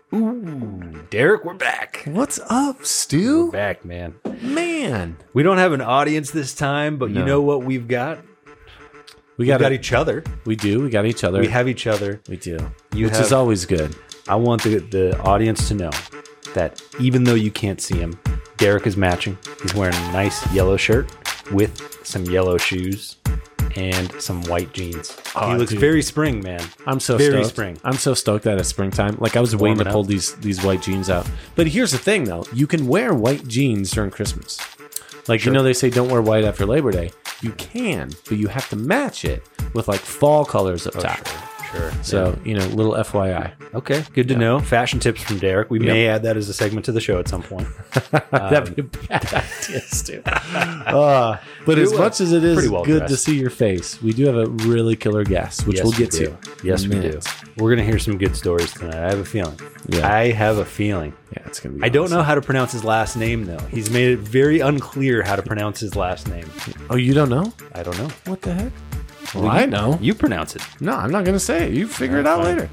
Ooh, Derek, we're back. What's up, Stu? We're back, man. Man. We don't have an audience this time, but you know what we've got? We've got each other. We do. We got each other. We have each other. We do. Which is always good. I want the audience to know that even though you can't see him, Derek is matching. He's wearing a nice yellow shirt with some yellow shoes and some white jeans. He looks very spring, man. I'm so very stoked. spring. I'm so stoked that it's springtime. Like I was waiting to pull these white jeans out. But here's the thing, though. You can wear white jeans during Christmas. Like, you know, they say don't wear white after Labor Day. You can, but you have to match it with like fall colors up top. Sure. So, you know, little FYI. Okay, good to know. Fashion tips from Derek. We may add that as a segment to the show at some point. That'd be a bad idea, Stu. But as much as it is well good dressed. to see your face, we do have a really killer guest, which we'll get to. Yes, we do. Minutes. We're going to hear some good stories tonight. I have a feeling. Yeah. I have a feeling. Yeah, it's going to be I don't awesome. know how to pronounce his last name, though. He's made it very unclear how to pronounce his last name. Oh, you don't know? I don't know. What the heck? Well, I know. You pronounce it. No, I'm not going to say it. You figure it out later.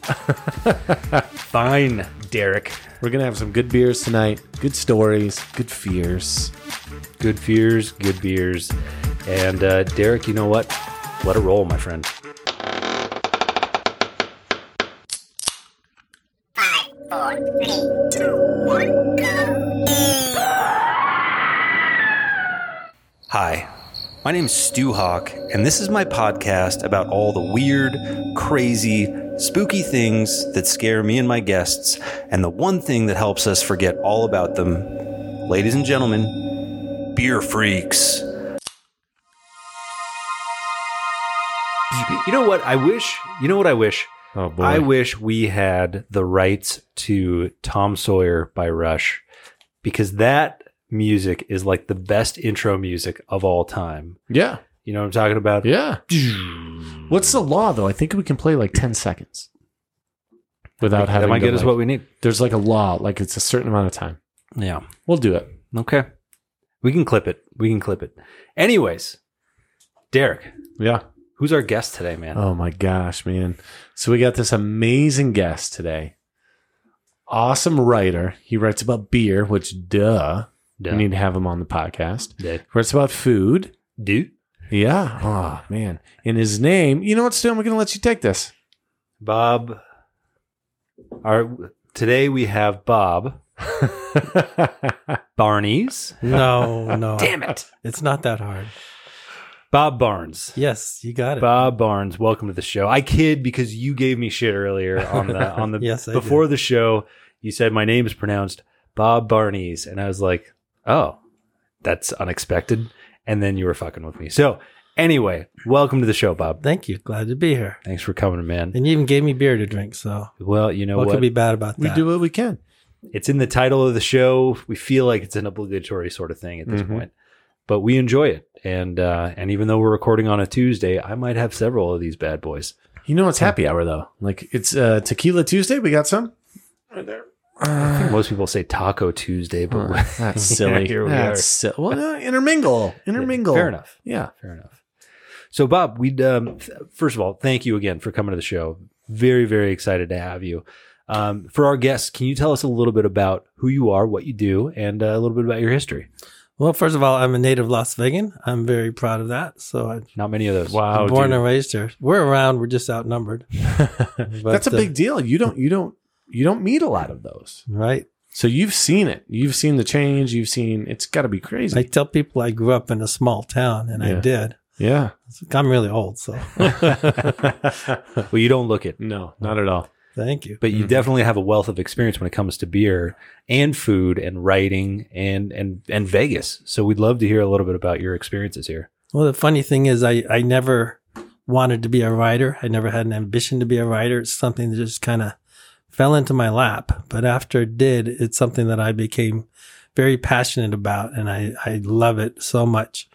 Fine, Derek. We're going to have some good beers tonight, good stories, good fears. Good fears, good beers. And Derek, you know what? Let it roll, my friend. 5, 4, 3, 2, 1, go. Hi, my name is Stu Hawk, and this is my podcast about all the weird, crazy, spooky things that scare me and my guests, and the one thing that helps us forget all about them. Ladies and gentlemen, beer freaks. You know what I wish? Oh, boy. I wish we had the rights to Tom Sawyer by Rush, because that music is like the best intro music of all time. Yeah. You know what I'm talking about? Yeah. What's the law, though? I think we can play like 10 seconds without having that might to, get us like, what we need. There's like a law, like it's a certain amount of time. Yeah. We'll do it. Okay. We can clip it. Anyways, Derek, Yeah. who's our guest today, man? Oh my gosh, man. So we got this amazing guest today. Awesome writer. He writes about beer, which Duh. we need to have him on the podcast. Dude. Writes about food. Dude. Yeah. Oh, man. And his name, you know what, Stu? We're going to let you take this. Bob. Today we have Bob Barnes. No. Damn it. It's not that hard. Bob Barnes. Yes, you got it. Bob Barnes, welcome to the show. I kid because you gave me shit earlier on the Yes, I before did. the show. You said my name is pronounced Bob Barnes, and I was like, "Oh, that's unexpected." And then you were fucking with me. So, anyway, welcome to the show, Bob. Thank you. Glad to be here. Thanks for coming, man. And you even gave me beer to drink, so Well, you know what what? could be bad about We that? do what we can. It's in the title of the show. We feel like it's an obligatory sort of thing at this point, but we enjoy it. And even though we're recording on a Tuesday, I might have several of these bad boys. You know, it's happy hour, though. Like, it's Tequila Tuesday. We got some right there. I think most people say Taco Tuesday, but That's silly. here we That's well, no, intermingle. Fair enough. Yeah. Fair enough. So, Bob, we'd first of all, thank you again for coming to the show. Very, very excited to have you. For our guests, can you tell us a little bit about who you are, what you do, and a little bit about your history? Well, first of all, I'm a native Las Vegan. I'm very proud of that. So I'm Not many of those. Wow. born dude. and raised here. We're around. We're just outnumbered. But, That's a big deal. You don't meet a lot of those. right. So you've seen it. You've seen the change. It's got to be I crazy. tell people I grew up in a small town, and Yeah. I did. Yeah. I'm really old, so Well, you don't look it, No, not at all. thank you. but you definitely have a wealth of experience when it comes to beer and food and writing and Vegas. So we'd love to hear a little bit about your experiences here. Well, the funny thing is, I never wanted to be a writer. I never had an ambition to be a writer. It's something that just kind of fell into my lap. But after it did, it's something that I became very passionate about, and I love it so much.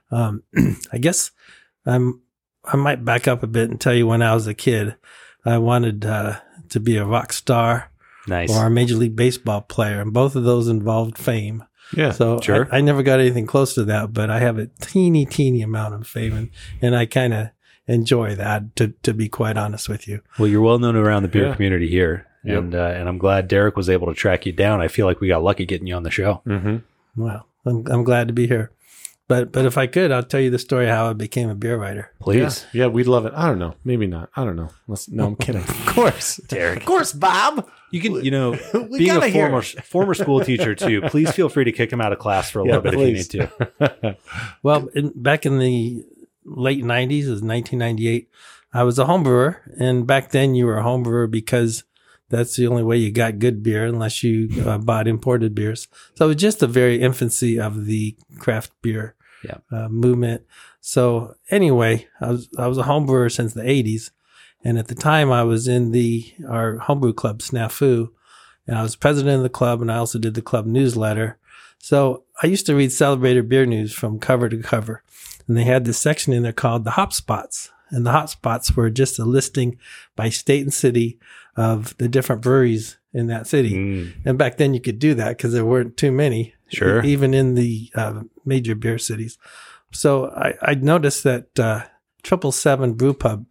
I guess I might back up a bit and tell you when I was a kid, I wanted to be a rock star Nice. or a Major League Baseball player, and both of those involved fame. Yeah. So Sure. I never got anything close to that, but I have a teeny amount of fame, and I kind of enjoy that, to be quite honest with you. Well, you're well known around the beer Yeah. community here. and I'm glad Derek was able to track you down. I feel like we got lucky getting you on the show. Mm-hmm. Well, I'm glad to be here. But if I could, I'll tell you the story how I became a beer writer. Please. Yeah, we'd love it. I don't know. Maybe not. I don't know. No, I'm kidding. Of course. Derek. Of course, Bob. You can, being gotta a hear former school teacher too, please feel free to kick him out of class for a little bit please. if you need to. Well, back in the late 90s, it was 1998, I was a home brewer. And back then you were a home brewer because that's the only way you got good beer unless you bought imported beers. So it was just the very infancy of the craft beer movement. So anyway, I was a home brewer since the 80s. And at the time I was in our homebrew club, Snafu, and I was president of the club, and I also did the club newsletter. So I used to read Celebrated Beer News from cover to cover. And they had this section in there called the Hop Spots. And the hot spots were just a listing by state and city of the different breweries in that city. And back then you could do that because there weren't too many, even in the major beer cities. So I noticed that 777 Brew Pub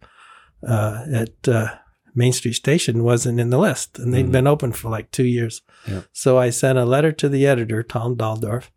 at Main Street Station wasn't in the list, and they'd been open for like 2 years. Yeah. So I sent a letter to the editor, Tom Daldorf,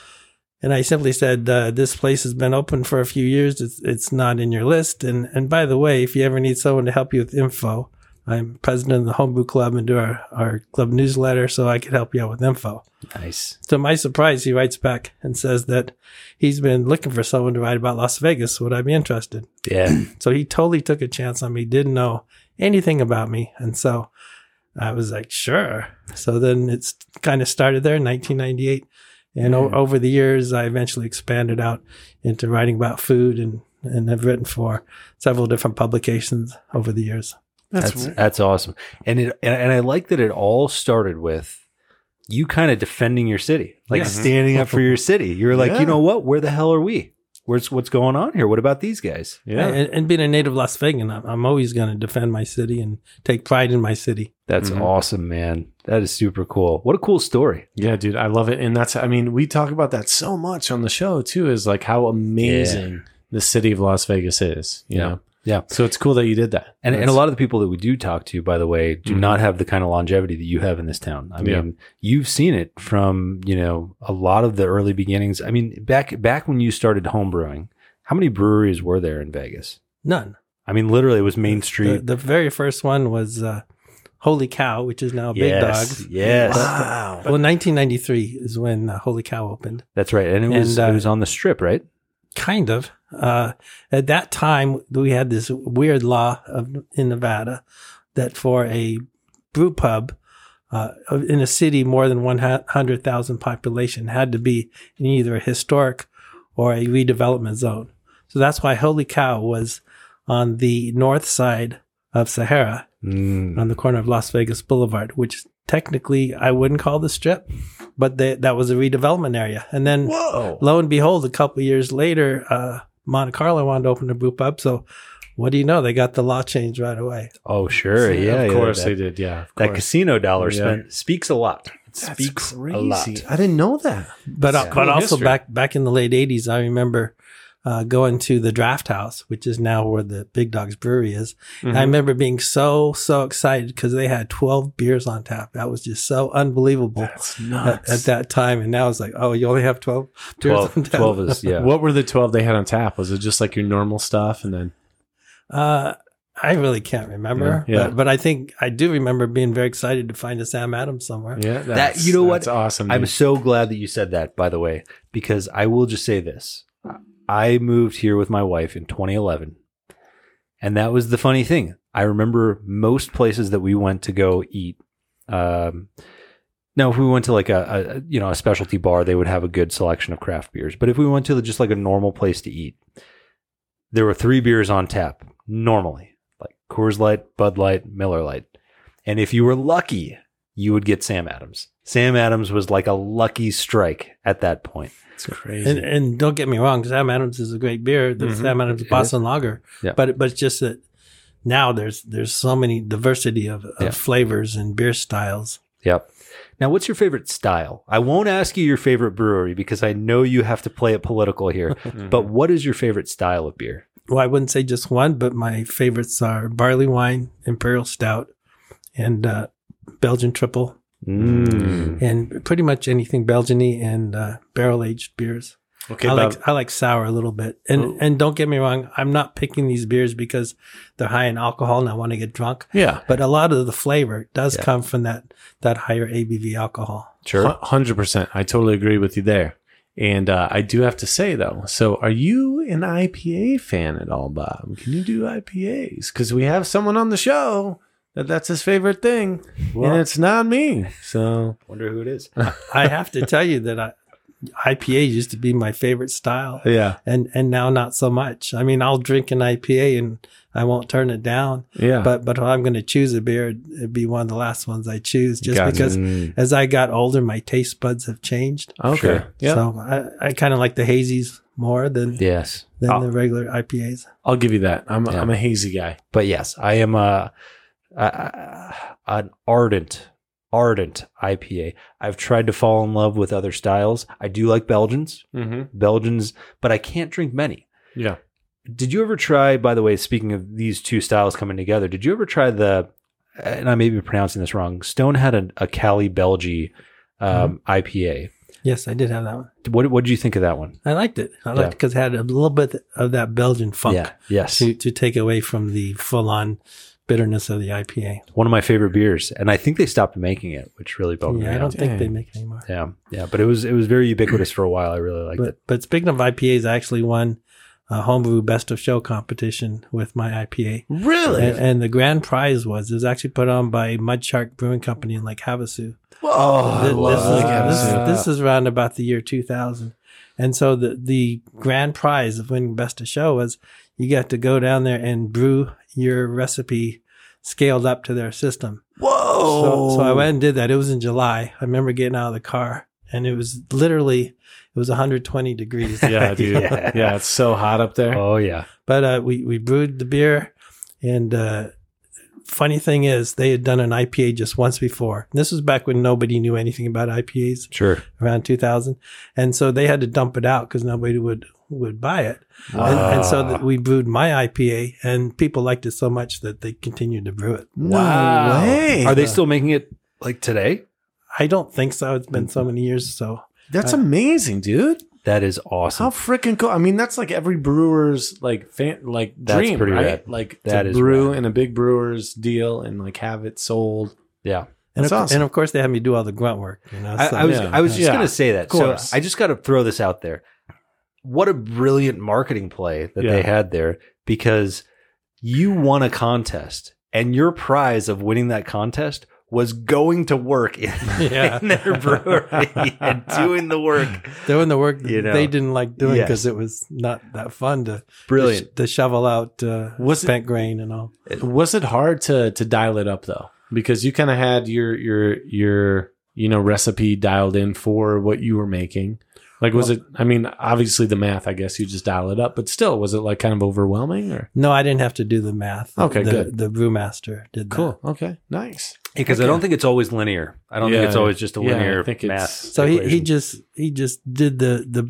and I simply said, this place has been open for a few years. It's not in your list. And by the way, if you ever need someone to help you with info, I'm president of the Homebrew Club and do our club newsletter, so I could help you out with info. Nice. To my surprise, he writes back and says that he's been looking for someone to write about Las Vegas. Would I be interested? Yeah. So he totally took a chance on me, didn't know anything about me. And so I was like, sure. So then it's kind of started there in 1998. And over the years, I eventually expanded out into writing about food and have written for several different publications over the years. That's awesome. And I like that it all started with you kind of defending your city, like standing up for your city. You're like, you know what? Where the hell are we? What's going on here? What about these guys? Yeah. And being a native Las Vegan, I'm always going to defend my city and take pride in my city. That's awesome, man. That is super cool. What a cool story. Yeah, dude. I love it. And we talk about that so much on the show too, is like how amazing the city of Las Vegas is, you know? Yeah. So it's cool that you did that. And a lot of the people that we do talk to, by the way, do not have the kind of longevity that you have in this town. I mean, you've seen it from, a lot of the early beginnings. I mean, back when you started homebrewing, how many breweries were there in Vegas? None. I mean, literally it was Main Street. The very first one was Holy Cow, which is now Big Dog. Yes. Wow. Well, 1993 is when Holy Cow opened. That's right. And it was on the Strip, right? Kind of. At that time, we had this weird law in Nevada that for a brew pub in a city more than 100,000 population had to be in either a historic or a redevelopment zone. So that's why Holy Cow was on the north side of Sahara, on the corner of Las Vegas Boulevard, which technically I wouldn't call the Strip, but that was a redevelopment area. And then lo and behold, a couple of years later, Monte Carlo wanted to open a brew pub. So what do you know? They got the law changed right away. Oh, sure. Yeah. Of course they did. Yeah. That casino dollar spent speaks a lot. It That's speaks crazy. a lot. I didn't know that. But also history. back in the late 80s, I remember going to the Draft House, which is now where the Big Dog's Brewery is. And I remember being so excited because they had 12 beers on tap. That was just so unbelievable. That's nuts. At that time. And now it's like, oh, you only have 12 beers on tap? 12 is, yeah. What were the 12 they had on tap? Was it just like your normal stuff? And then I really can't remember. Yeah. But I think I do remember being very excited to find a Sam Adams somewhere. yeah, That, you know what? That's awesome. I'm dude. so glad that you said that, by the way, because I will just say this. I moved here with my wife in 2011. And that was the funny thing. I remember most places that we went to go eat. Now, if we went to like a specialty bar, they would have a good selection of craft beers. But if we went to just like a normal place to eat, there were 3 beers on tap normally, like Coors Light, Bud Light, Miller Lite. And if you were lucky, you would get Sam Adams. Sam Adams was like a lucky strike at that point. It's crazy. And don't get me wrong, Sam Adams is a great beer. The Sam Adams Boston Lager. Yeah. But it's just that now there's so many diversity of flavors and beer styles. Yep. Now, what's your favorite style? I won't ask you your favorite brewery because I know you have to play it political here. But what is your favorite style of beer? Well, I wouldn't say just one, but my favorites are barley wine, imperial stout, and Belgian triple, and pretty much anything Belgian-y and barrel aged beers. Okay, I like sour a little bit, and don't get me wrong, I'm not picking these beers because they're high in alcohol and I want to get drunk. Yeah, but a lot of the flavor does come from that higher ABV alcohol. Sure, 100%. I totally agree with you there. And I do have to say though, so are you an IPA fan at all, Bob? Can you do IPAs? Because we have someone on the show that's his favorite thing, and it's not me. So wonder who it is. I have to tell you that IPA used to be my favorite style. Yeah. And now not so much. I mean, I'll drink an IPA and I won't turn it down. Yeah. But if I'm going to choose a beer, it'd be one of the last ones I choose just Gotcha. because as I got older, my taste buds have changed. Okay. Sure. Yeah. So I kind of like the hazies more than Yes. the regular IPAs. I'll give you that. I'm a hazy guy. But yes, I am an ardent IPA. I've tried to fall in love with other styles. I do like Belgians, but I can't drink many. Yeah. Did you ever try, by the way, speaking of these two styles coming together, did you ever try and I may be pronouncing this wrong, Stone had a Cali Belgi IPA. Yes, I did have that one. What did you think of that one? I liked it. I liked it because it had a little bit of that Belgian funk Yeah. Yes. to take away from the full-on bitterness of the IPA. One of my favorite beers. And I think they stopped making it, which really bummed me Yeah, I out. don't think they make it anymore. Yeah. Yeah. But it was very ubiquitous for a while. I really liked it. But speaking of IPAs, I actually won a homebrew best of show competition with my IPA. Really? And the grand prize was actually put on by Mud Shark Brewing Company in Lake Havasu. Whoa. This is around about the year 2000. And so the grand prize of winning best of show was you got to go down there and brew your recipe scaled up to their system. Whoa. So I went and did that. It was in July. I remember getting out of the car and it was 120 degrees. Yeah, dude. Yeah, it's so hot up there. Oh, yeah. But we brewed the beer, and funny thing is, they had done an IPA just once before. This was back when nobody knew anything about IPAs, Sure. around 2000, and so they had to dump it out because nobody would buy it. And so we brewed my IPA, and people liked it so much that they continued to brew it. No way. Are they still making it like today? I don't think so. It's been so many years, so. That's amazing, dude. That is awesome. How freaking cool! I mean, that's like every brewer's like That's dream, pretty right? rad. Like That to is brew rad. in a big brewer's deal and like have it sold. Yeah. And That's awesome. and of course, they had me do all the grunt work. You know, so. I was just Yeah. going to say that. Of course. So I just got to throw this out there. What a brilliant marketing play that they had there, because you won a contest and your prize of winning that contest was going to work in their brewery and doing the work. Doing the work You know. they didn't like doing Yes. because it was not that fun to Brilliant. to shovel out Was it- spent grain and all. Was it hard to dial it up though? Because you kind of had your recipe dialed in for what you were making. Like, was it? I mean, obviously the math. I guess you just dial it up, but still, was it like kind of overwhelming? Or No, I didn't have to do the math. Okay, the, good. The brewmaster did that. cool. Okay, nice. Because I don't think it's always linear. I don't think it's always just a Yeah, I linear think it's- math. So he equation. just did the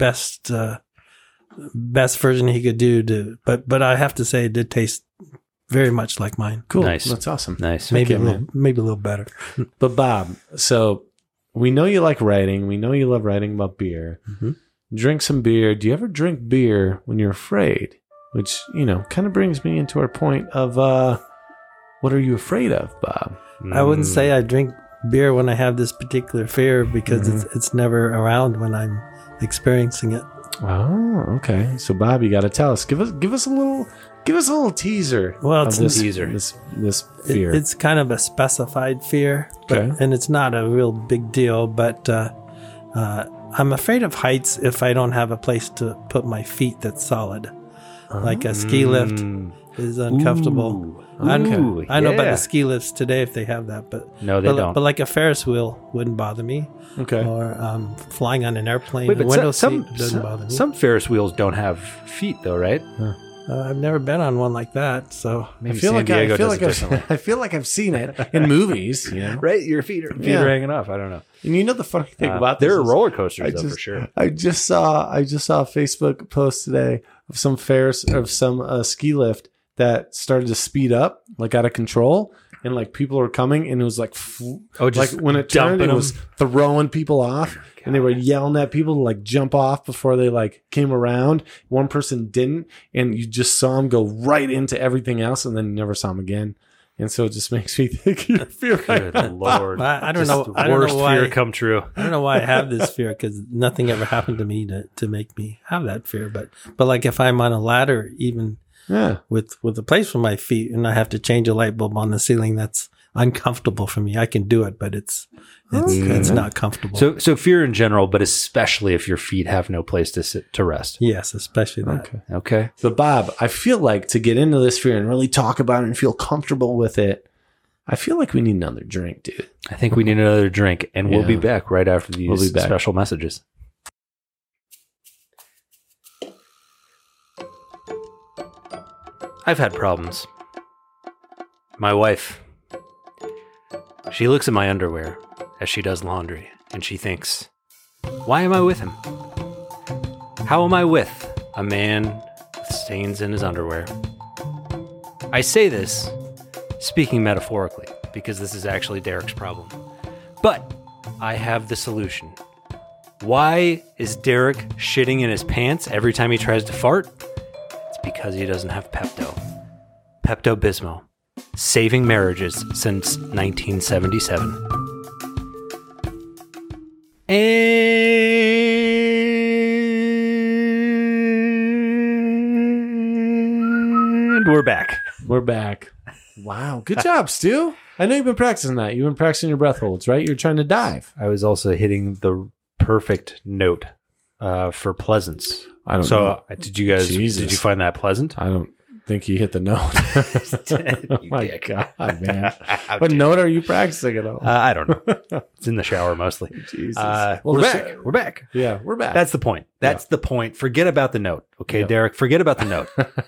best version he could do. But I have to say it did taste very much like mine. Cool. Nice. That's awesome. Nice. Maybe Okay, maybe a little better. But Bob, so we know you like writing. We know you love writing about beer. Mhm. Drink some beer. Do you ever drink beer when you're afraid? Which, kind of brings me into our point of what are you afraid of, Bob? I wouldn't say I drink beer when I have this particular fear because it's never around when I'm experiencing it. Oh, okay. So Bob, you got to tell us. Give us a little teaser. Well, of it's this teaser. This fear. It's kind of a specified fear, Okay. and it's not a real big deal. But I'm afraid of heights if I don't have a place to put my feet that's solid. Like a ski lift is uncomfortable. I know about yeah. the ski lifts today if they have that, but No, they don't. But like a Ferris wheel wouldn't bother me, Okay. or flying on an airplane, Wait, the but window some seat doesn't bother me. some Ferris wheels don't have feet, though, right? I've never been on one like that, so Maybe I feel San like Diego does it I've, differently. I feel like I've seen it in movies. Right? Your feet are Yeah. hanging off. I don't know. And you know the funny thing about this there are is- roller coasters, though, for sure. I just saw a Facebook post today of some ski lift that started to speed up, like out of control, and like people were coming, and it was like, just like when it turned, dumping it was throwing people off, and they were yelling at people to like jump off before they like came around. One person didn't, and you just saw him go right into everything else, and then you never saw him again. And so it just makes me think you feel Good Lord. I don't know. The I don't worst know why. fear come true. I don't know why I have this fear because nothing ever happened to me to make me have that fear. But like if I'm on a ladder, even with a place for my feet, and I have to change a light bulb on the ceiling, that's uncomfortable for me. I can do it, but it's not comfortable. So fear in general, but especially if your feet have no place to sit to rest. yes, especially that. Okay. So, Bob, I feel like to get into this fear and really talk about it and feel comfortable with it, I feel like we need another drink, dude. I think we need another drink, and we'll be back right after these special messages. I've had problems. My wife, she looks at my underwear as she does laundry, and she thinks, why am I with him? How am I with a man with stains in his underwear? I say this speaking metaphorically, because this is actually Derek's problem. But I have the solution. Why is Derek shitting in his pants every time he tries to fart? It's because he doesn't have Pepto. Pepto-Bismol. Saving marriages since 1977. And we're back. We're back. Wow. Good job, Stu. I know you've been practicing that. You've been practicing your breath holds, right? You're trying to dive. I was also hitting the perfect note for pleasance. I don't know. Did you guys, Jesus. did you find that pleasant? I don't think you hit the note. Oh my dick. God, man. What note are you practicing at all? I don't know. It's in the shower mostly. Jesus. We're back. We're back. Yeah, we're back. That's the point. That's the point. Forget about the note. Okay, Derek, forget about the note.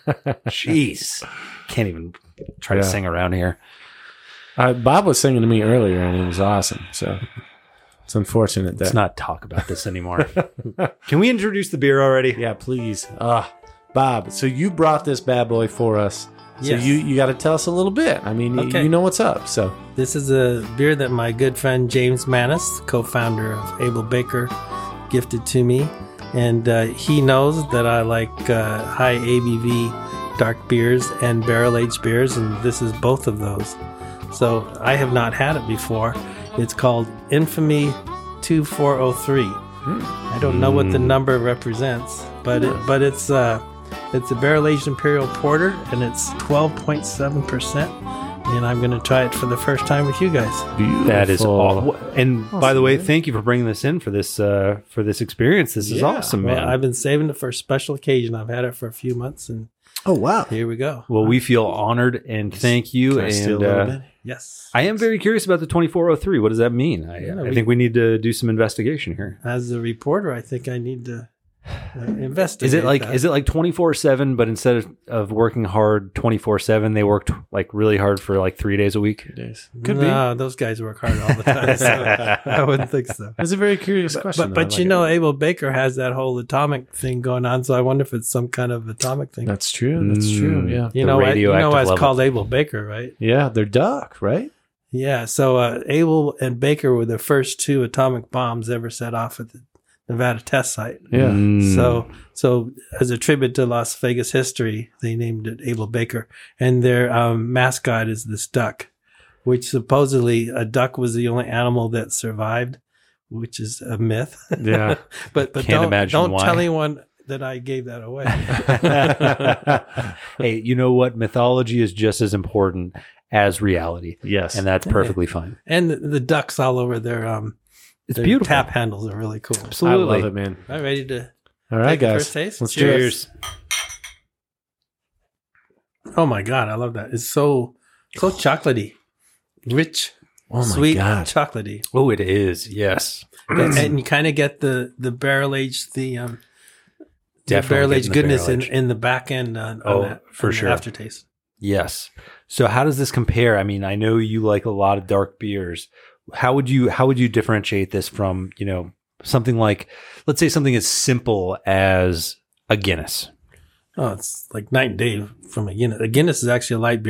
Jeez. Can't even try to sing around here. Bob was singing to me earlier, and it was awesome. So it's unfortunate that. Let's not talk about this anymore. Can we introduce the beer already? Yeah, please. Bob, so you brought this bad boy for us. So Yes. you got to tell us a little bit. I mean, Okay. you know what's up. So This is a beer that my good friend James Manis, co-founder of Able Baker, gifted to me. And he knows that I like high ABV dark beers and barrel-aged beers, and this is both of those. So I have not had it before. It's called Infamy 2403. I don't know what the number represents, but it's a barrel-aged imperial porter, and it's 12.7%. And I'm going to try it for the first time with you guys. beautiful. That is awesome. And by the way, thank you for bringing this in for this experience. This is awesome, man. Well, I've been saving it for a special occasion. I've had it for a few months, and Oh, wow. here we go. Well, we feel honored and thank you. Can I steal a little bit? Yes. I am very curious about the 2403. What does that mean? I we- think we need to do some investigation here. As a reporter, I think I need to investigate. Is it like that. 24/7, but instead of working hard 24/7, they worked like really hard for like 3 days a week? Days. Could be. No, those guys work hard all the time. So I wouldn't think so. It's a very curious question. But though. you Like, know, Able Baker has that whole atomic thing going on. So I wonder if it's some kind of atomic thing. that's true. That's true. Yeah. You the know, why radioactive it's level. called Able Baker, right? Yeah, they're duck, right? Yeah. So Able and Baker were the first two atomic bombs ever set off at the Nevada test site. Yeah. So as a tribute to Las Vegas history, they named it Able Baker, and their mascot is this duck, which supposedly a duck was the only animal that survived, which is a myth. Yeah. but Can't imagine don't why. tell anyone that I gave that away. Hey, you know what? Mythology is just as important as reality, Yes. and that's perfectly fine. And the ducks all over their It's their beautiful. tap handles are really cool. Absolutely. I love it, man. All right, ready to All right, take the guys. first taste? Let's do it. Cheers. Oh my god, I love that. It's so chocolately, rich, Oh my sweet, God. chocolatey. Oh, it is. Yes. And you kind of get the barrel aged Definitely barrel aged getting the goodness barrel-aged. in the back end on Oh, that, for on the sure. aftertaste. Yes. So how does this compare? I mean, I know you like a lot of dark beers. How would you differentiate this from, something like, let's say something as simple as a Guinness? Oh, it's like night and day from a Guinness. A Guinness is actually a light beer.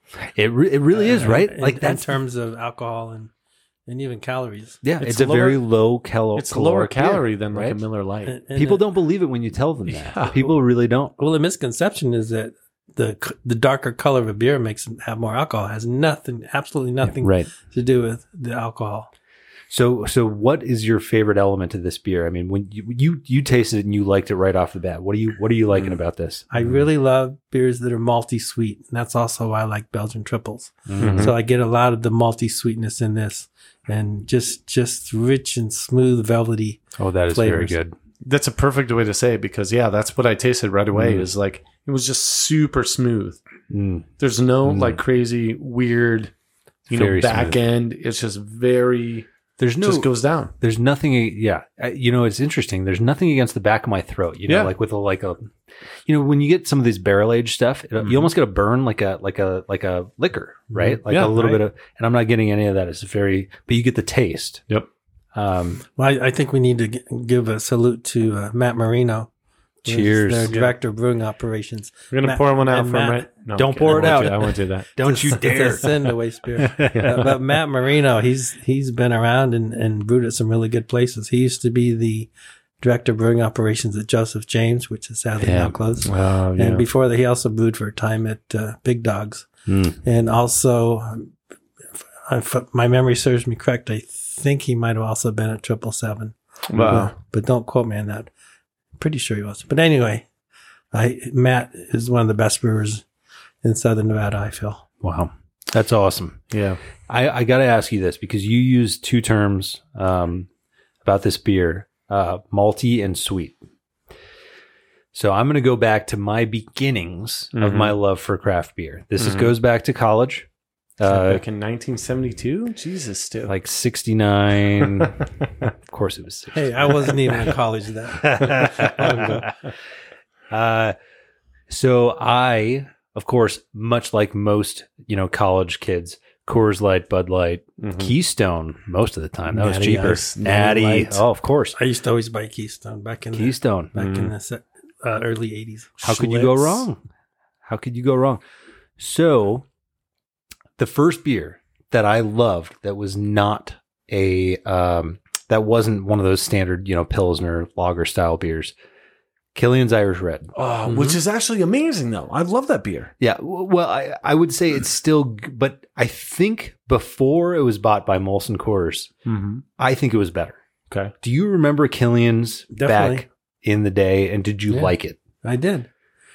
It really is, right? In, Like in that's terms of alcohol and even calories. yeah, it's a very low It's lower caloric beer, calorie than like right? a Miller Lite. And People the- don't believe it when you tell them that. Yeah. People really don't. Well, the misconception is that the darker color of a beer makes it have more alcohol. It has absolutely nothing Right. to do with the alcohol. So what is your favorite element of this beer? I mean, when you tasted it and you liked it right off the bat, what are you liking about this? I really love beers that are malty sweet, and that's also why I like Belgian triples. Mhm. So I get a lot of the malty sweetness in this, and just rich and smooth, velvety. Oh, that is very flavors. good. That's a perfect way to say it because that's what I tasted right away. Is like it was just super smooth. Mm. There's no like crazy weird, Very back smooth. end. It's just very There's no just goes down. There's nothing. Yeah, it's interesting. There's nothing against the back of my throat. Yeah. Like with when you get some of these barrel aged stuff, you almost get a burn like a liquor, right? Like Yeah, a little right. bit of. And I'm not getting any of that. It's but you get the taste. Yep. Well, I think we need to give a salute to Matt Marino. who's Cheers. their director of brewing operations. We're gonna Matt- pour one out and from Matt- right. No, Don't okay, pour I it won't out. do- I won't do that. Don't you It's dare! a sin to waste beer. But Matt Marino, he's been around and brewed at some really good places. He used to be the director of brewing operations at Joseph James, which is sadly now closed. Oh yeah. And before that, he also brewed for a time at Big Dogs. Mm. And also, if my memory serves me correct, I think he might have also been at 777. Wow. But don't quote me on that. Pretty sure he was. But anyway, Matt is one of the best brewers in Southern Nevada, I feel. Wow, that's awesome. Yeah. I got to ask you this because you used two terms about this beer, malty and sweet. So I'm going to go back to my beginnings of my love for craft beer. This goes back to college. Back in 1972? Jesus, still. Like 69. Of course it was 69. Hey, I wasn't even in college then. So I, of course, much like most, college kids, Coors Light, Bud Light, Keystone, most of the time. That was Natty cheaper. Ice, Natty. Light. Oh, of course. I used to always buy Keystone back in Keystone. the early 80s. How could you go Schlitz. wrong? How could you go wrong? So the first beer that I loved that was not that wasn't one of those standard, Pilsner lager style beers, Killian's Irish Red. Oh, which is actually amazing, though. I love that beer. Yeah. Well, I would say it's still, but I think before it was bought by Molson Coors, I think it was better. Okay. Do you remember Killian's Definitely. back in the day, and did you Yeah. like it? I did.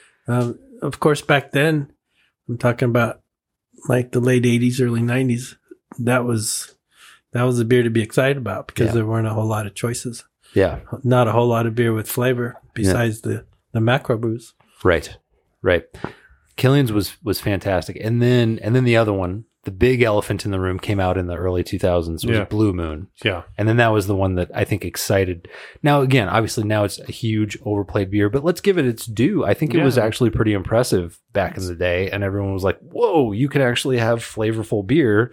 Of course, back then, I'm talking about like the late 80s, early 90s. That was a beer to be excited about because there weren't a whole lot of choices. Yeah. Not a whole lot of beer with flavor besides the macro brews. Right. Killian's was fantastic. And then the other one, the big elephant in the room, came out in the early 2000s, was Blue Moon. Yeah. And then that was the one that I think excited. Now, again, obviously now it's a huge overplayed beer, but let's give it its due. I think it was actually pretty impressive back in the day. And everyone was like, whoa, you can actually have flavorful beer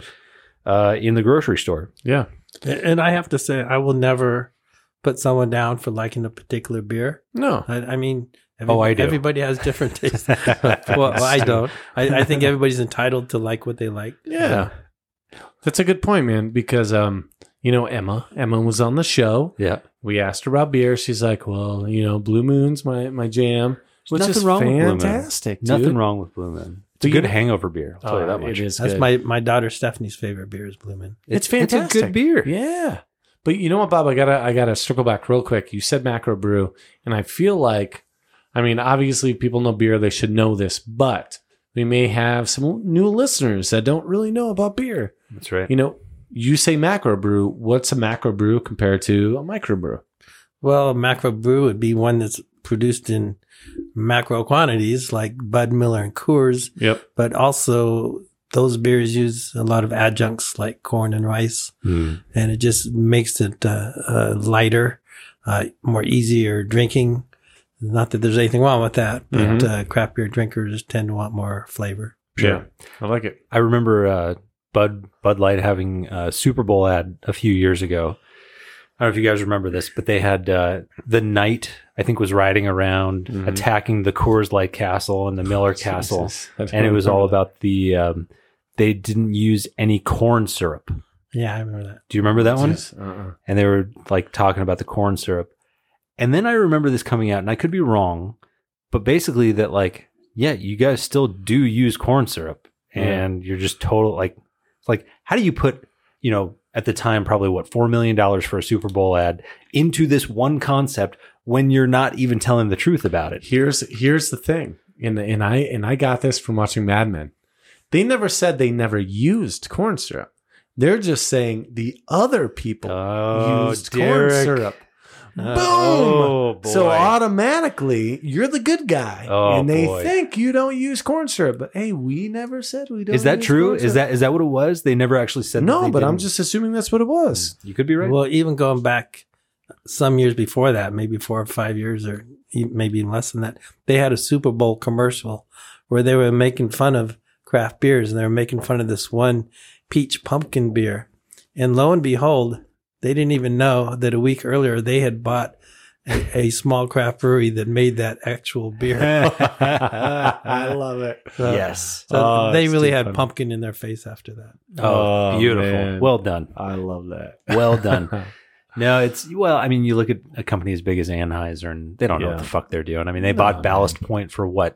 in the grocery store. Yeah. And I have to say, I will never put someone down for liking a particular beer. No. I mean, I do. Everybody has different tastes. Well, I don't. I think everybody's entitled to like what they like. Yeah. That's a good point, man, because, Emma was on the show. Yeah. We asked her about beer. She's like, well, Blue Moon's my jam, which Nothing is wrong with Blue Moon. fantastic, dude. Nothing wrong with Blue Moon. It's a But good you- hangover beer. I'll tell you that much. It is That's good. my daughter Stephanie's favorite beer is Blue Moon. It's fantastic. It's a good beer. Yeah. But you know what, Bob? I gotta circle back real quick. You said macro brew, and I feel like, obviously people know beer, they should know this, but we may have some new listeners that don't really know about beer. That's right. You say macro brew. What's a macro brew compared to a micro brew? Well, a macro brew would be one that's produced in macro quantities like Bud, Miller, and Coors. Yep. But also those beers use a lot of adjuncts like corn and rice. Mm. And it just makes it lighter, more easier drinking. Not that there's anything wrong with that, but craft beer drinkers tend to want more flavor. Sure. Yeah. I like it. I remember Bud Light having a Super Bowl ad a few years ago. I don't know if you guys remember this, but they had the knight, I think, was riding around attacking the Coors Light Castle and the Miller Castle. And it was all about the, they didn't use any corn syrup. Yeah, I remember that. Do you remember that one? And they were like talking about the corn syrup. And then I remember this coming out, and I could be wrong, but basically that like, yeah, you guys still do use corn syrup, and you're just total like, it's like, how do you put, you know, at the time, probably what, $4 million for a Super Bowl ad into this one concept when you're not even telling the truth about it? Here's the thing. And I got this from watching Mad Men. They never said they never used corn syrup. They're just saying the other people used corn syrup. Boom! Oh, boy. So automatically, you're the good guy, and they boy. think you don't use corn syrup. But hey, we never said we don't. Is that use true? corn syrup. Is that what it was? They never actually said. No, that they but I'm didn't. just assuming that's what it was. You could be right. Well, even going back some years before that, maybe 4 or 5 years, or maybe even less than that, they had a Super Bowl commercial where they were making fun of craft beers, and they were making fun of this one peach pumpkin beer. And lo and behold, they didn't even know that a week earlier they had bought a small craft brewery that made that actual beer. I love it. Yes. So they it's really too had funny. pumpkin in their face after that. Oh, beautiful. man. Well done. I love that. Well done. No, it's, well, I mean, you look at a company as big as Anheuser, and they don't know what the fuck they're doing. I mean, they bought Ballast Point for what?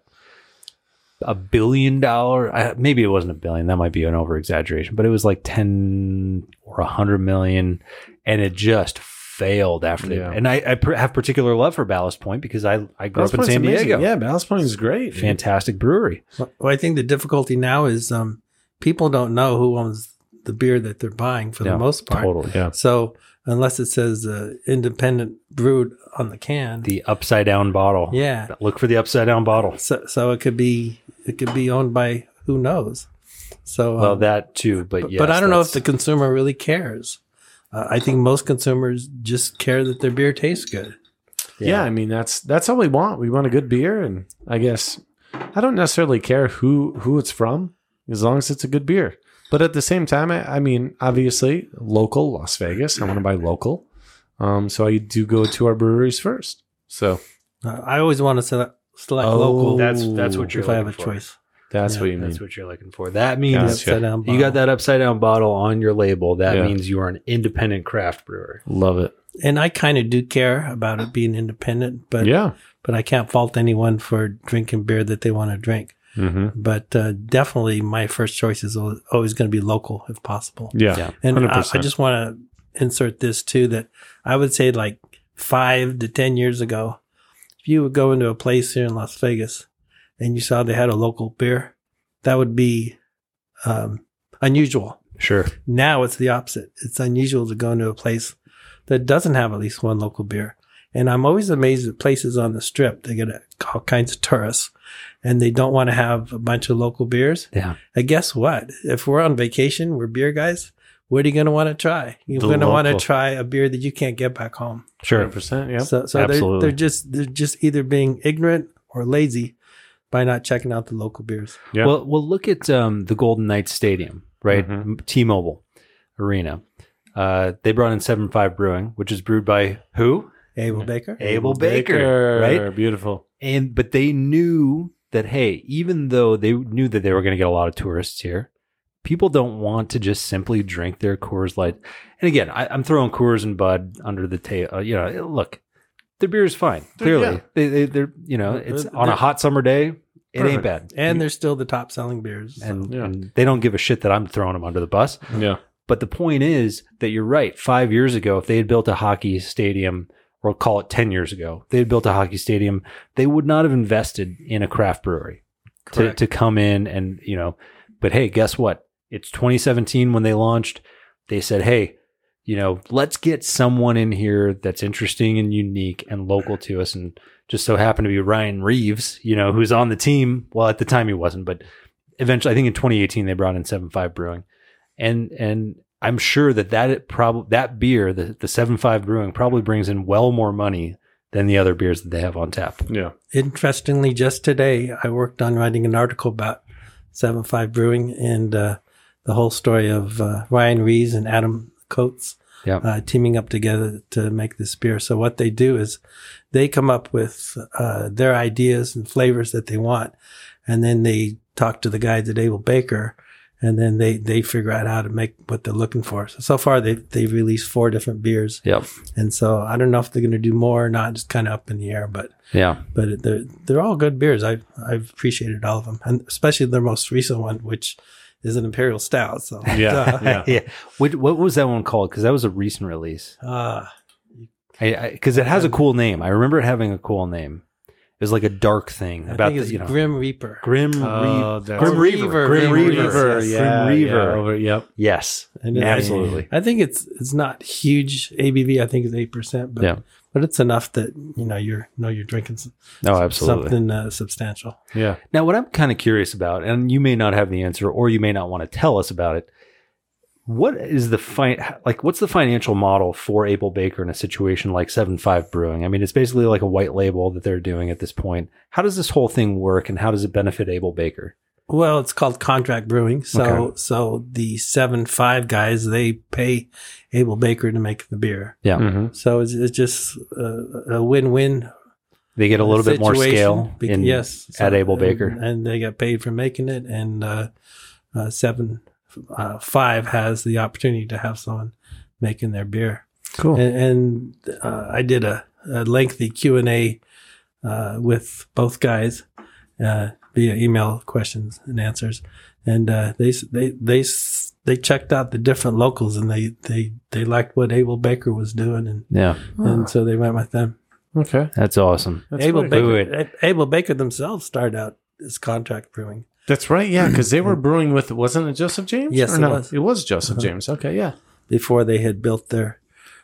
$1 billion? Maybe it wasn't $1 billion. That might be an over exaggeration, but it was like 10 or 100 million, and it just failed after they. And I have particular love for Ballast Point because I grew up in San Diego. Yeah, Ballast Point is great. Fantastic brewery. Well, I think the difficulty now is people don't know who owns the beer that they're buying for the most part. Totally. Yeah. So unless it says independent brewed on the can, The upside down bottle. yeah. Look for the upside down bottle. So it could be owned by who knows. So Well, that too, but yes. but I don't know if the that's- consumer really cares. I think most consumers just care that their beer tastes good. Yeah, I mean that's all we want. We want a good beer, and I guess I don't necessarily care who it's from, as long as it's a good beer. But at the same time, I mean, obviously, local Las Vegas. I want to buy local, so I do go to our breweries first. So I always want to select local. That's what you're if I have a looking for. choice. that's what you mean. That's what you're looking for. That means Gotcha. Upside down you got bottle. that upside down bottle on your label. That Yeah. means you are an independent craft brewer. Love it. And I kind of do care about it being independent, but Yeah. but I can't fault anyone for drinking beer that they want to drink. Mm-hmm. But definitely my first choice is always going to be local if possible. Yeah. Yeah. And I 100%. just want to insert this too, that I would say like 5 to 10 years ago, if you would go into a place here in Las Vegas and you saw they had a local beer, that would be unusual. Sure. Now it's the opposite. It's unusual to go into a place that doesn't have at least one local beer. And I'm always amazed at places on the strip. They get all kinds of tourists and they don't want to have a bunch of local beers. Yeah. And guess what? If we're on vacation, we're beer guys. What are you going to want to try? You're going to want to local. try a beer that you can't get back home. Sure. 100%. Yeah. So Absolutely. they're just either being ignorant or lazy by not checking out the local beers. Yeah. Well, look at the Golden Knights Stadium, right? Mhm. T-Mobile Arena. They brought in 7.5 Brewing, which is brewed by who? Abel Baker. Abel Baker, right? Beautiful. But they knew that, hey, even though they knew that they were going to get a lot of tourists here, people don't want to just simply drink their Coors Light. And again, I'm throwing Coors and Bud under the table. Look, their beer is fine. Clearly, they're it's on a hot summer day. It ain't bad. And they're still the top selling beers. So. And they don't give a shit that I'm throwing them under the bus. Yeah. But the point is that you're right. 5 years ago, if they had built a hockey stadium, or call it 10 years ago, they had built a hockey stadium, they would not have invested in a craft brewery to come in and, but hey, guess what? It's 2017 when they launched. They said, hey, let's get someone in here that's interesting and unique and local to us. And just so happened to be Ryan Reeves, who's on the team. Well, at the time he wasn't, but eventually, I think in 2018, they brought in 7.5 Brewing. And I'm sure that beer, the 7.5 Brewing, probably brings in well more money than the other beers that they have on tap. Yeah. Interestingly, just today, I worked on writing an article about 7.5 Brewing and the whole story of Ryan Reeves and Adam Coates teaming up together to make this beer. So what they do is they come up with their ideas and flavors that they want, and then they talk to the guys at Able Baker, and then they figure out how to make what they're looking for. So far they've released 4 different beers. Yep. And so I don't know if they're going to do more or not, just kind of up in the air, but they're all good beers. I've appreciated all of them, and especially their most recent one, which is an Imperial Stout. So yeah. What was that one called? Because that was a recent release. Because it has a cool name. I remember it having a cool name. It was like a dark thing I think it's Grim Reaper. Grim Reaver. Yep. Yes, and absolutely. I think it's not huge ABV. I think it's 8%, but it's enough that you're drinking absolutely something substantial. Yeah. Now, what I'm kind of curious about, and you may not have the answer, or you may not want to tell us about it. What is what's the financial model for Able Baker in a situation like 7.5 Brewing? I mean, it's basically like a white label that they're doing at this point. How does this whole thing work, and how does it benefit Able Baker? Well, it's called contract brewing. So the 7.5 guys, they pay Able Baker to make the beer. Yeah. Mm-hmm. So it's just a win-win. They get a little bit more scale at Able Baker. And they get paid for making it. And 7.5 has the opportunity to have someone making their beer. Cool. And I did a lengthy Q&A with both guys via email questions and answers. And they checked out the different locals, and they liked what Able Baker was doing. And so they went with them. Okay. That's awesome. Able Baker themselves started out as contract brewing. That's right, yeah, because they were brewing with, wasn't it Joseph James? Yes, it was Joseph James. Okay, yeah. Before they had built their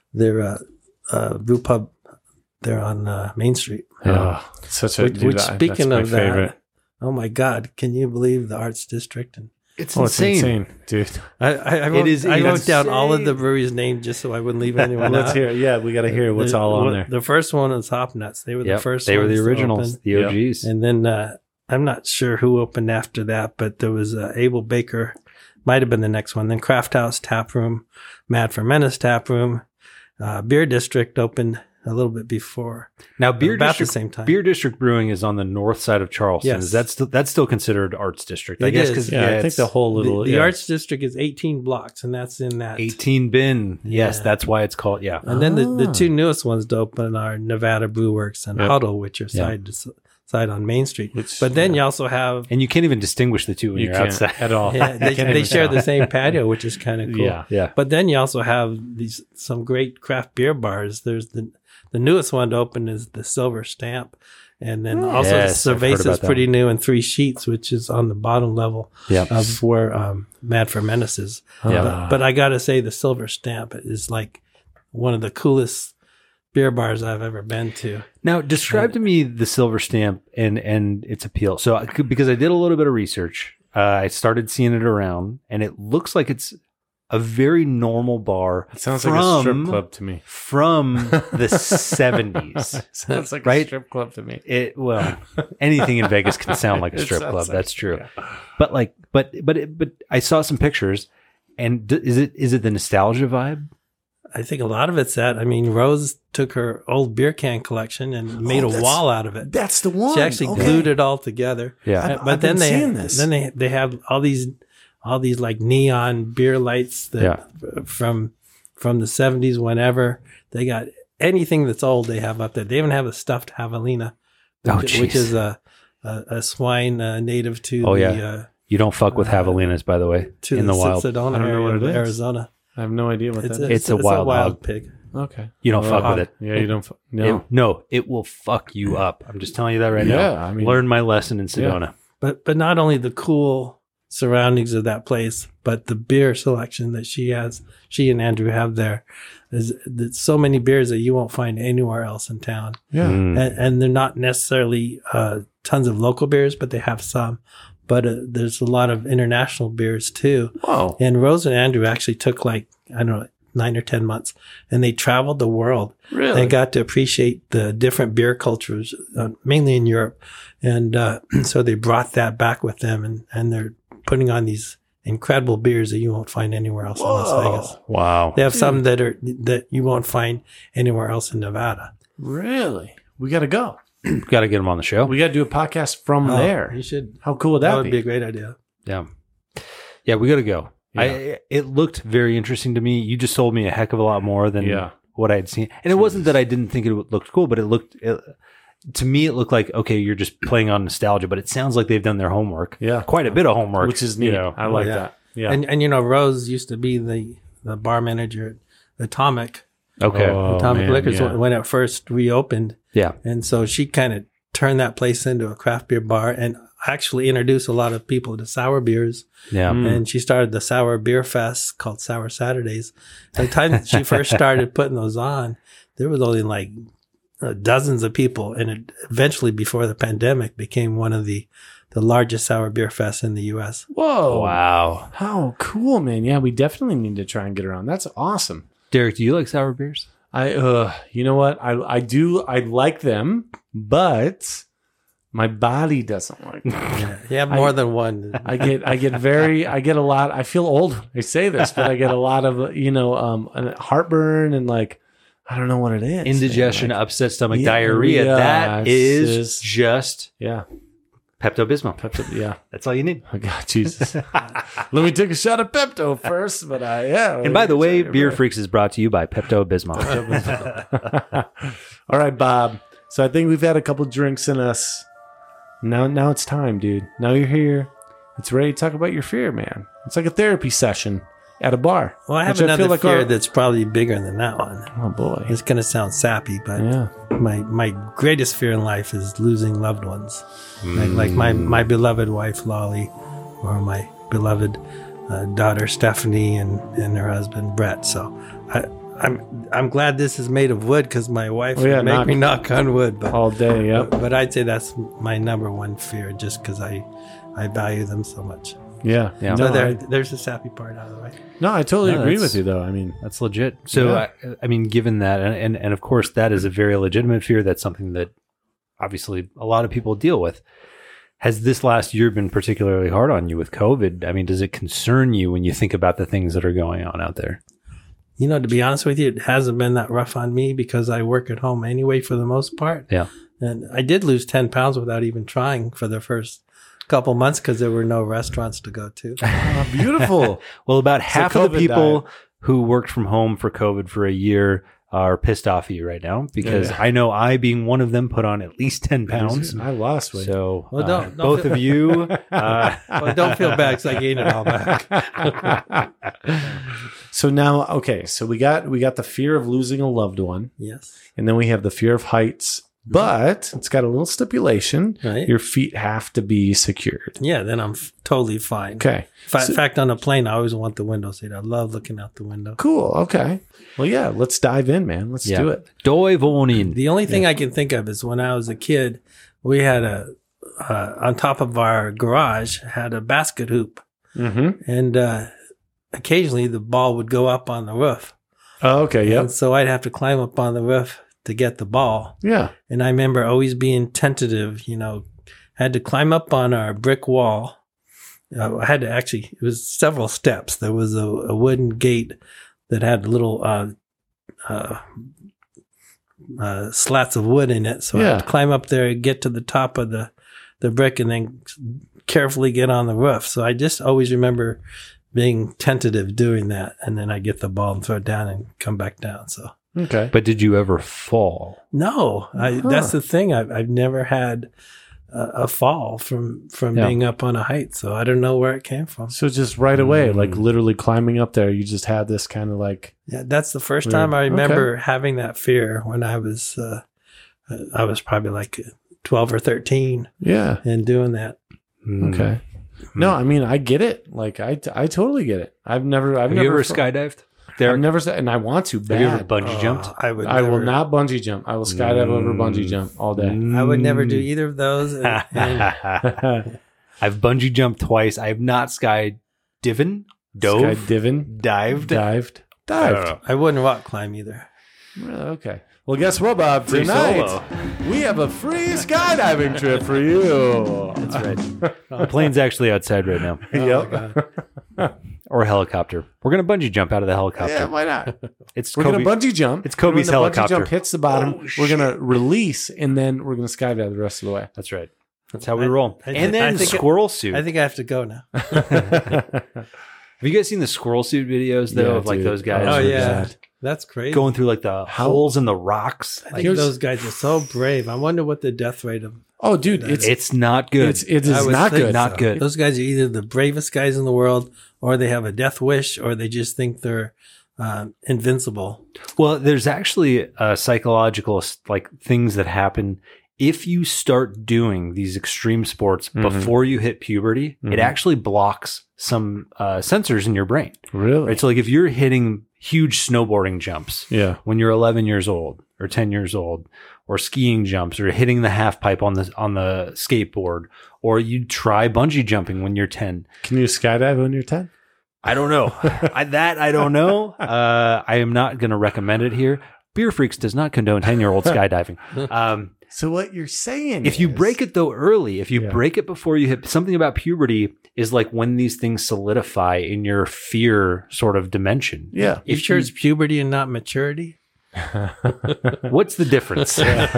brew pub there on Main Street. Yeah, Speaking of favorite. that, oh my God, can you believe the Arts District? And it's insane, dude. I wrote down all of the breweries' names just so I wouldn't leave anyone out. Let's hear. Yeah, we got to hear what's all on there. The first one was Hop Nuts. They were the first. They were the originals, the OGs, and then. I'm not sure who opened after that, but there was Able Baker, might have been the next one. Then Craft House Tap Room, Mad Fermenters Tap Room, Beer District opened a little bit before. Now, about the same time. Beer District Brewing is on the north side of Charleston. Yes. Is that's still considered Arts District? I guess because I think the whole little the Arts District is 18 blocks, and that's in that 18 bin. Yes, that's why it's called. Yeah, and then the 2 newest ones to open are Nevada Brew Works and Huddle, which are side on Main Street. But then you also have, and you can't even distinguish the two when you're outside at all. Yeah, they share the same patio, which is kind of cool. Yeah. But then you also have some great craft beer bars. There's the newest one to open is the Silver Stamp, and then also the Cerveza is pretty new, and 3 Sheets, which is on the bottom level of where Mad Fermenters is. But I gotta say, the Silver Stamp is like one of the coolest beer bars I've ever been to. Now, describe to me the Silver Stamp and its appeal. So, because I did a little bit of research, I started seeing it around, and it looks like it's a very normal bar. It sounds like a strip club to me. From the 70s. Sounds like a strip club to me. Anything in Vegas can sound like a strip club. That's true. Yeah. But I saw some pictures, and is it the nostalgia vibe? I think a lot of it's that. I mean, Rose took her old beer can collection and made a wall out of it. That's the one. She actually glued it all together. Yeah. But then they have all these like neon beer lights that from the 70s. Whenever they got anything that's old, they have up there. They even have a stuffed javelina, which is a swine native to the. You don't fuck with javelinas, by the way, in the wild. Sedona, I don't know what it is. Arizona. I have no idea what that is. It's a wild hog. Pig. Okay. You don't fuck with it. Yeah, you don't. It will fuck you up. I'm just telling you that right now. Yeah, I mean, learn my lesson in Sedona. Yeah. But not only the cool surroundings of that place, but the beer selection that she and Andrew have there. There's so many beers that you won't find anywhere else in town. Yeah. And they're not necessarily tons of local beers, but they have some. But there's a lot of international beers too. Wow. And Rose and Andrew actually took 9 or 10 months, and they traveled the world. Really? And got to appreciate the different beer cultures, mainly in Europe. And so they brought that back with them, and they're putting on these incredible beers that you won't find anywhere else in Las Vegas. Wow. They have some that you won't find anywhere else in Nevada. Really? We got to go. Got to get them on the show. We got to do a podcast from there. You should. How cool would That that, would be? be a great idea. Yeah. Yeah, we got to go. Yeah. It looked very interesting to me. You just sold me a heck of a lot more than Yeah. what I had seen. And it wasn't that I didn't think it looked cool, but to me, it looked like, okay, you're just playing on nostalgia, but it sounds like they've done their homework. Yeah. Quite a bit of homework. Which is neat. You know. I like yeah. that. Yeah. And Rose used to be the bar manager at Atomic. Okay. Atomic man, Liquors yeah. when it first reopened. Yeah. And so she kind of turned that place into a craft beer bar and actually introduced a lot of people to sour beers. Yeah. And she started the Sour Beer Fest called Sour Saturdays. By the time that she first started putting those on, there was only like dozens of people. And it eventually, before the pandemic, became one of the largest sour beer fests in the U.S. Whoa. Wow. How cool, man. Yeah, we definitely need to try and get around. That's awesome. Derek, do you like sour beers? You know what? I do. I like them, but my body doesn't like them. You have more than one. I get a lot. I feel old when I say this, but I get a lot of, heartburn and like, I don't know what it is. Indigestion, man. Like, upset stomach, yeah, diarrhea. yeah, That it's is just yeah. Pepto-Bismol. Yeah. That's all you need. Oh God, Jesus. Let me take a shot of Pepto first, but And by the way, Beer Freaks is brought to you by Pepto-Bismol. All right, Bob. So I think we've had a couple drinks in us. Now it's time, dude. Now you're here. It's ready to talk about your fear, man. It's like a therapy session at a bar. Well, I have which another feel like fear that's probably bigger than that one. Oh boy. It's going to sound sappy, but Yeah. my greatest fear in life is losing loved ones, like my beloved wife Lolly, or my beloved daughter Stephanie and her husband Brett. So I'm glad this is made of wood because my wife would make me knock on wood, but All day, yep. but I'd say that's my number one fear, just because I value them so much. Yeah. Yeah. So No, there's the sappy part out of the way. No, I totally No, agree that's- with you, though. I mean, That's legit. So, Yeah. I mean, given that, and of course, that is a very legitimate fear. That's something that obviously a lot of people deal with. Has this last year been particularly hard on you with COVID? I mean, does it concern you when you think about the things that are going on out there? To be honest with you, it hasn't been that rough on me because I work at home anyway for the most part. Yeah. And I did lose 10 pounds without even trying for the first couple months because there were no restaurants to go to. beautiful. Well, about half of the COVID people who worked from home for COVID for a year are pissed off at you right now because Yeah. I know I, being one of them, put on at least 10 pounds. I lost weight. So, Well, don't both feel- of you, Well, don't feel bad because I gained it all back. So now, okay, so we got the fear of losing a loved one, Yes. and then we have the fear of heights, but it's got a little stipulation. Right. Your feet have to be secured. Yeah, then I'm totally fine. Okay. In fact, on a plane, I always want the window seat. I love looking out the window. Cool. Okay. Well, yeah, let's dive in, man. Let's do it. Dive on in. The only thing I can think of is when I was a kid, we had on top of our garage, had a basket hoop. Mm-hmm. And occasionally the ball would go up on the roof. Oh, okay. Yep. And so I'd have to climb up on the roof to get the ball. Yeah. And I remember always being tentative, had to climb up on our brick wall. I had to it was several steps. There was a wooden gate that had little slats of wood in it. So I had to climb up there and get to the top of the brick and then carefully get on the roof. So I just always remember being tentative doing that. And then I get the ball and throw it down and come back down. So. Okay. But did you ever fall? No, that's the thing. I've never had a fall from being up on a height, so I don't know where it came from. So just right away, like literally climbing up there, you just had this kind of like. Yeah, that's the first Weird. time I remember having that fear when I was probably like 12 or 13 Yeah. and doing that. Okay. No, I mean I get it. Like I totally get it. I've never Have you ever skydived? I've never said, and I want to. Bad. Have you ever bungee jumped? I would. I will never- not bungee jump. I will skydive over bungee jump all day. I would never do either of those. And I've bungee jumped twice. I have not skydived, Skydiving, dived. dived. I wouldn't rock climb either. Okay. Well, guess what, Bob? Free Tonight solo. we have a free skydiving trip for you. That's right. The plane's actually outside right now. Yep. or a helicopter. We're gonna bungee jump out of the helicopter. Yeah, why not? It's We're Kobe. gonna bungee jump. It's Kobe's and when the helicopter. Bungee jump hits the bottom. We're gonna release, and then we're gonna skydive the rest of the way. That's right. That's how we roll. I and then think squirrel suit. I think I have to go now. Have you guys seen the squirrel suit videos though Yeah, of like dude. those guys Oh who are yeah, just that's crazy. going through like the holes in the rocks? I think those guys are so brave. I wonder what the death rate of Oh, dude, It's not good. it I is would not think good. Not good. Those guys are either the bravest guys in the world, or they have a death wish, or they just think they're invincible. Well, there's actually psychological like things that happen if you start doing these extreme sports before you hit puberty. It actually blocks some sensors in your brain. Really? Right? So, like if you're hitting huge snowboarding jumps Yeah. when you're 11 years old or 10 years old, or skiing jumps, or hitting the half pipe on the skateboard, or you try bungee jumping when you're 10. Can you skydive when you're 10? I don't know. I don't know. I am not going to recommend it here. Beer Freaks does not condone 10-year-old skydiving. So what you're saying If you is- break it though early, if you Yeah. break it before you hit, something about puberty is like when these things solidify in your fear sort of dimension. Yeah. You sure it's puberty and not maturity? What's the difference?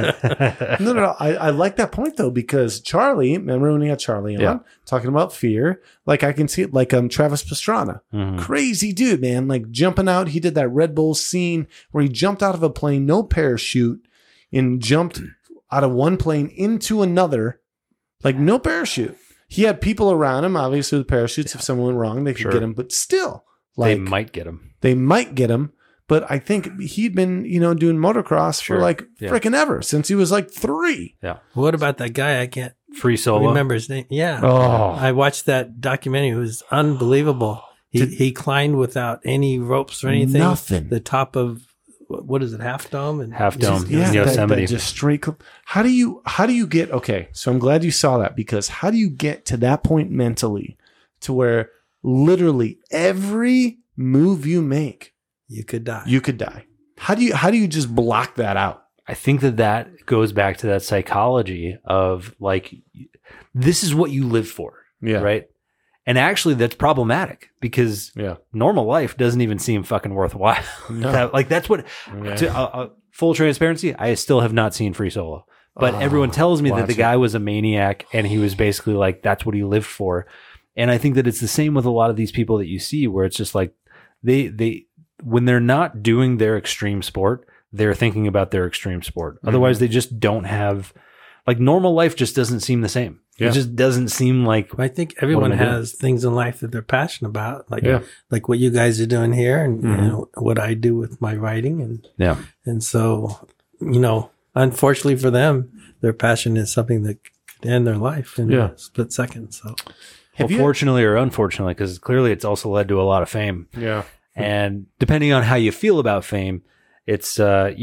No. I like that point though, because Charlie, remember when we had Charlie on Yeah. talking about fear? Like I can see it, like Travis Pastrana, Mhm. crazy dude, man, like jumping out. He did that Red Bull scene where he jumped out of a plane, no parachute, and jumped out of one plane into another, like no parachute. He had people around him, obviously with parachutes. If someone went wrong, they could Sure. get him, but still, They like might get them. they might get him. But I think he'd been, doing motocross Sure. for like Yeah. freaking ever since he was like 3. What about that guy? I can't Free solo. remember his name. Yeah. Oh. I watched that documentary. It was unbelievable. He climbed without any ropes or anything. Nothing. The top of, what is it, Half Dome? And Half Dome. Yeah, in Yosemite. that just straight. How do you get? Okay, so I'm glad you saw that, because how do you get to that point mentally, to where literally every move you make, You could die. you could die? How do you just block that out? I think that goes back to that psychology of like, this is what you live for. Yeah. Right. And actually that's problematic because Yeah. normal life doesn't even seem fucking worthwhile. No. That's what, Okay. to, full transparency, I still have not seen Free Solo, but Oh, everyone tells me that watch the it. guy was a maniac and he was basically like, that's what he lived for. And I think that it's the same with a lot of these people that you see where it's just like they when they're not doing their extreme sport, they're thinking about their extreme sport. Otherwise they just don't have, like, normal life just doesn't seem the same. Yeah. It just doesn't seem like, I think everyone am I doing? has things in life that they're passionate about, like Yeah. like what you guys are doing here, and what I do with my writing, yeah. and so unfortunately for them, their passion is something that could end their life in Yeah. a split second. So Have you- Fortunately or unfortunately, because clearly it's also led to a lot of fame. Yeah. And depending on how you feel about fame, it's I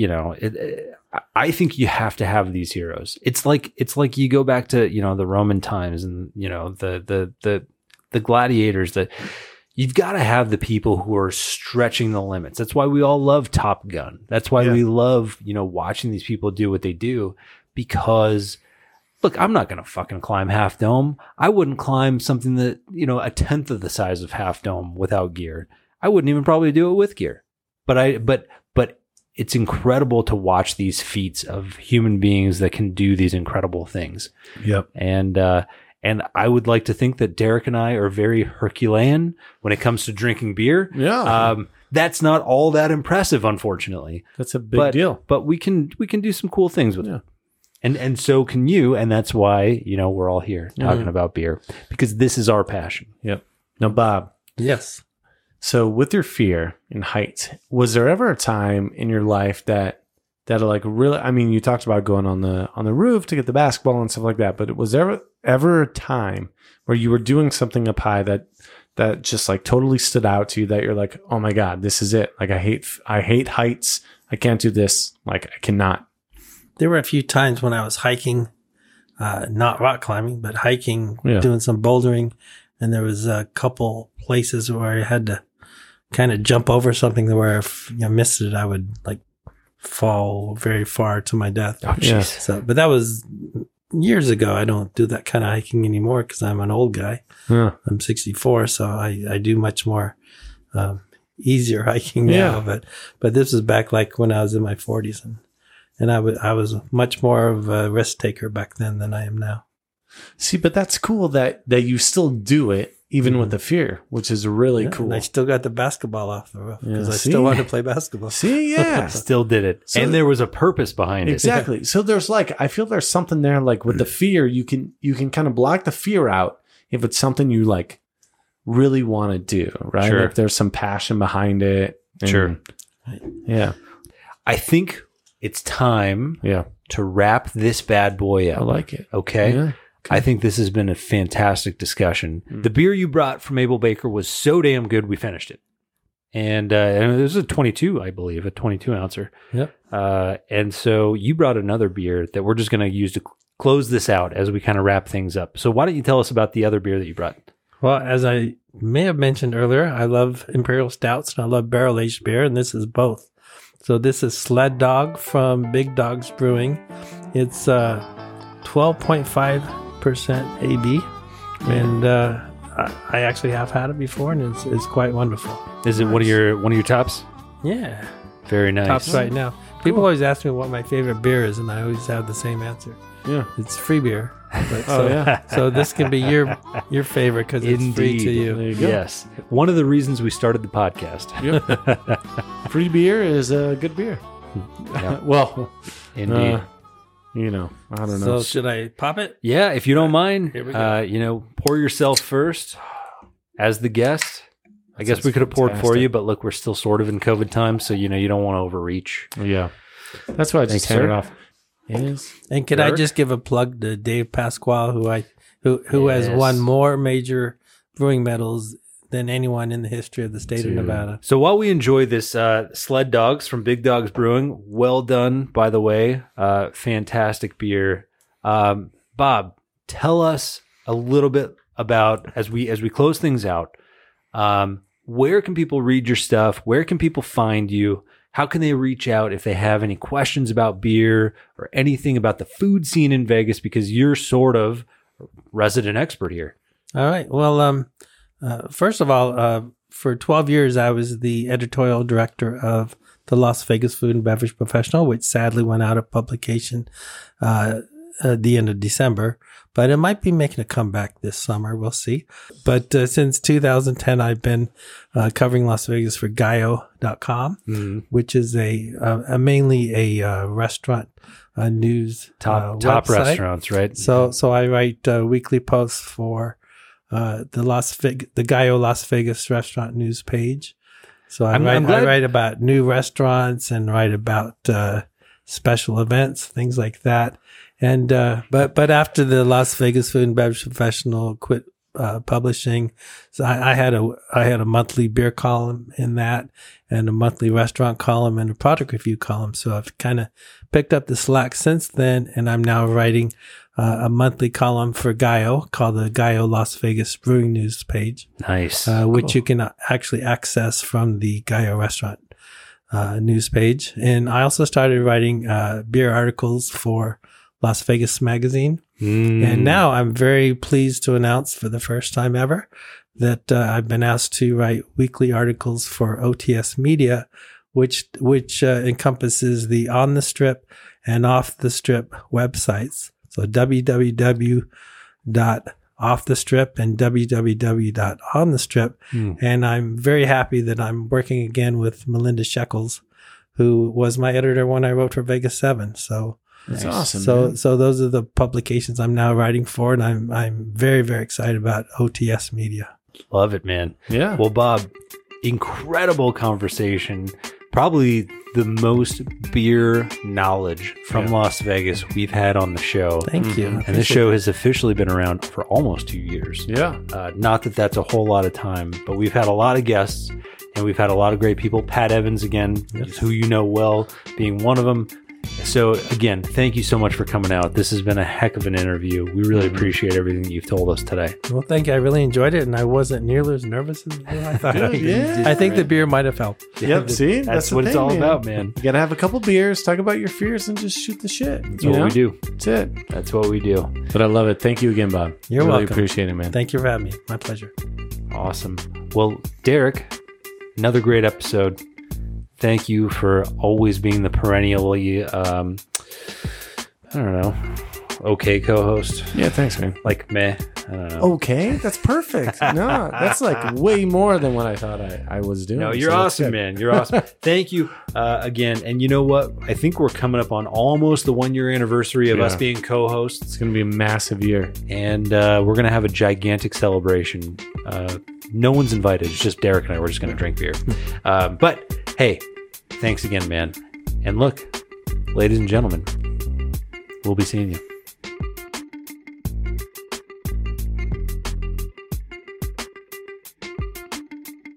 think you have to have these heroes. It's like you go back to the Roman times and the gladiators, that you've got to have the people who are stretching the limits. That's why we all love Top Gun. That's why we love watching these people do what they do, because look, I'm not going to fucking climb Half Dome. I wouldn't climb something that, a tenth of the size of Half Dome without gear. I wouldn't even probably do it with gear. But it's incredible to watch these feats of human beings that can do these incredible things. Yep. And I would like to think that Derek and I are very Herculean when it comes to drinking beer. Yeah. That's not all that impressive, unfortunately. That's a big deal. But we can do some cool things with it. And so can you, and that's why, we're all here talking about beer, because this is our passion. Yep. Now, Bob, yes, so with your fear in heights, was there ever a time in your life that like really, I mean, you talked about going on the roof to get the basketball and stuff like that, but was there ever a time where you were doing something up high that just like totally stood out to you, that you're like, oh my God, this is it. Like I hate heights. I can't do this. Like I cannot. there were a few times when I was hiking, not rock climbing, but hiking, doing some bouldering, and there was a couple places where I had to kind of jump over something where if I missed it, I would like fall very far to my death. Oh, jeez. So, but that was years ago. I don't do that kind of hiking anymore because I'm an old guy. Yeah. I'm 64, so I do much more easier hiking now. But this is back like when I was in my 40s, and I was much more of a risk taker back then than I am now. See, but that's cool that you still do it even with the fear, which is really cool. And I still got the basketball off the roof because I see? still wanted to play basketball. See, yeah. Still did it. And there was a purpose behind it. Exactly. So there's I feel there's something there with the fear, you can kind of block the fear out if it's something you really want to do, right? Sure. If there's some passion behind it. Sure. Yeah. I think it's time to wrap this bad boy up. I like it. Okay. Yeah. I think this has been a fantastic discussion. The beer you brought from Mabel Baker was so damn good, we finished it. And it was a 22, I believe, a 22 ouncer. Yep. And so you brought another beer that we're just going to use to close this out as we kind of wrap things up. So why don't you tell us about the other beer that you brought? Well, as I may have mentioned earlier, I love Imperial Stouts and I love barrel-aged beer, and this is both. So this is Sled Dog from Big Dogs Brewing. It's 12.5% AB, and I actually have had it before, and it's quite wonderful. Is it one of your tops? Yeah, Very nice. tops right now. People always ask me what my favorite beer is, and I always have the same answer. Yeah. It's free beer. But yeah. So this can be your favorite because it's free to you. There you go. Yes. One of the reasons we started the podcast. Yep. Free beer is a good beer. Yeah. Well, Indeed. I don't know. So should I pop it? Yeah, if you don't mind, Here we go. pour yourself first as the guest. I guess we could have poured for fantastic. you, but look, we're still sort of in COVID time, so you don't want to overreach. Yeah. That's why I Thanks, just turned sir. it off. Yes. And can I Dirk? just give a plug to Dave Pasquale, who has Yes. won more major brewing medals than anyone in the history of the state of Nevada. So while we enjoy this Sled Dogs from Big Dogs Brewing, well done, by the way, fantastic beer. Bob, tell us a little bit about, as we close things out, where can people read your stuff? Where can people find you? How can they reach out if they have any questions about beer or anything about the food scene in Vegas? Because you're sort of resident expert here. All right. Well, first of all, for 12 years, I was the editorial director of the Las Vegas Food and Beverage Professional, which sadly went out of publication at the end of December. But it might be making a comeback this summer. We'll see. But since 2010, I've been covering Las Vegas for Gallo.com, which is mainly a restaurant news Top website. restaurants, right? So I write weekly posts for the Gallo Las Vegas restaurant news page. So I write about new restaurants and write about special events, things like that. And but after the Las Vegas Food and Beverage Professional quit publishing, so I had a monthly beer column in that, and a monthly restaurant column, and a product review column. So I've kind of picked up the slack since then, and I'm now writing a monthly column for Gallo called the Gallo Las Vegas Brewing News page. Nice. Which you can actually access from the Gallo restaurant news page. And I also started writing beer articles for Las Vegas Magazine. And now I'm very pleased to announce for the first time ever that I've been asked to write weekly articles for OTS Media, which encompasses the On the Strip and Off the Strip websites. So www.offthestrip and www.onthestrip. And I'm very happy that I'm working again with Melinda Shekels, who was my editor when I wrote for Vegas 7. So That's awesome. So those are the publications I'm now writing for, and I'm very, very excited about OTS Media. Love it, man. Yeah. Well, Bob, incredible conversation. Probably the most beer knowledge from Las Vegas we've had on the show. Thank you. And this show has officially been around for almost 2 years. Yeah. Not that that's a whole lot of time, but we've had a lot of guests and we've had a lot of great people. Pat Evans, again, who you know well, being one of them. So again, thank you so much for coming out. This has been a heck of an interview. We really appreciate everything that you've told us today. Well, thank you. I really enjoyed it, and I wasn't nearly as nervous as I thought. Yeah. I think the beer might have helped. Yep. See, That's the what it's thing, all about, man. You gotta have a couple beers, talk about your fears, and just shoot the shit. That's what we do. That's it. That's what we do. But I love it. Thank you again, Bob. You're really welcome. appreciate it, man. Thank you for having me. My pleasure. Awesome. Well, Derek, another great episode. Thank you for always being the perennially, I don't know, okay co-host. Yeah, thanks, man. Like meh, I don't know. Okay, that's perfect. No, that's like way more than what I thought I was doing. No, you're So that's awesome, good. man. You're awesome. Thank you again. And you know what? I think we're coming up on almost the 1 year anniversary of us Yeah. being co-hosts. It's gonna be a massive year. And we're going to have a gigantic celebration. No one's invited. It's just Derek and I. We're just going to drink beer. But hey, thanks again, man. And look, ladies and gentlemen, we'll be seeing you.